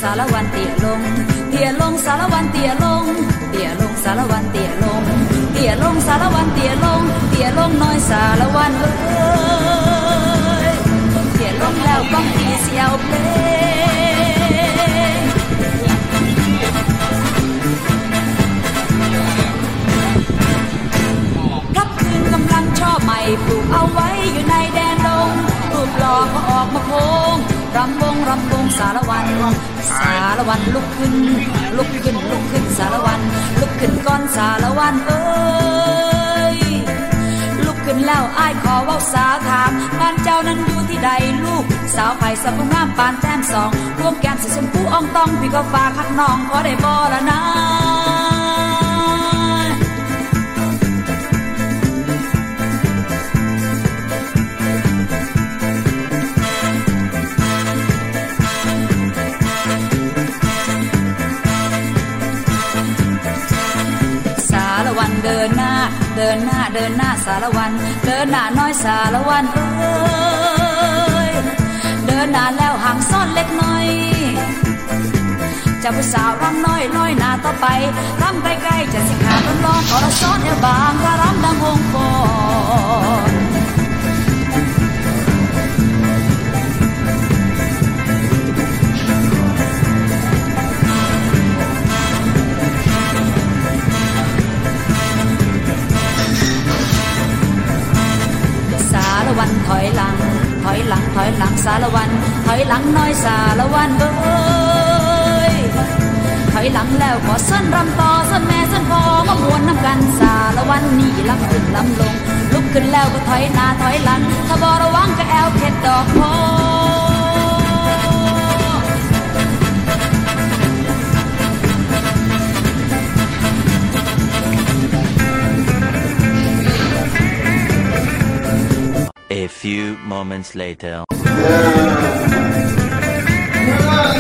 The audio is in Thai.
สารวันเตี่ยลงเตี่ยลงสารวันเตี่ยลงเตี่ยลงสารวันเตี่ยลงเตี่ยลงสารวันเตี่ยลงเตี่ยลงน้อยสารวันเอ้ยเตี่ยลงแล้วก้องตีเสียวเพลงรับคืนกำลังช่อใหม่ปลูกเอาไว้อยู่ในแดนดงรูปหล่อก็ออกมาโค้งรำวงสารวันลุกขึ้นลุกขึ้นสารวันลุกขึ้นก้อนสารวันเอ้ยลุกขึ้นแล้วอ้ายขอเว้าสาวถามบ้านเจ้านั้นอยู่ที่ใดลูกสาวไผ่สะพุงงามปานแต้มสองพวงแก้มสีชมพูอ่องต้องพี่ก็ฝากฮักน้องขอได้บ่ล่ะนะเดินหน้าสารวันเดินหน้าน้อยสารวันเอ้ยเดินหน้าแล้วห่างซ่อนเล็กน้อยจะผู้สาวรำน้อยลอยหน้าต่อไปรำใกล้ๆจะสิขาดร้อนขอเราซ้อนเอวบางกระรำดังวงฟอนวันถอยหลังสารวันถอยหลังน้อยสารวันเอ้ยถอยหลังแล้วขอเส้นรำต่อเส้นแม่เส้นพ่อมามวนน้ำกันสารวันนี่ลำขึ้นลำลงลุกขึ้นแล้วก็ถอยหน้าถอยหลังถ้าบ่ระวังก็แอวเข็ดดอกโพ A few moments later.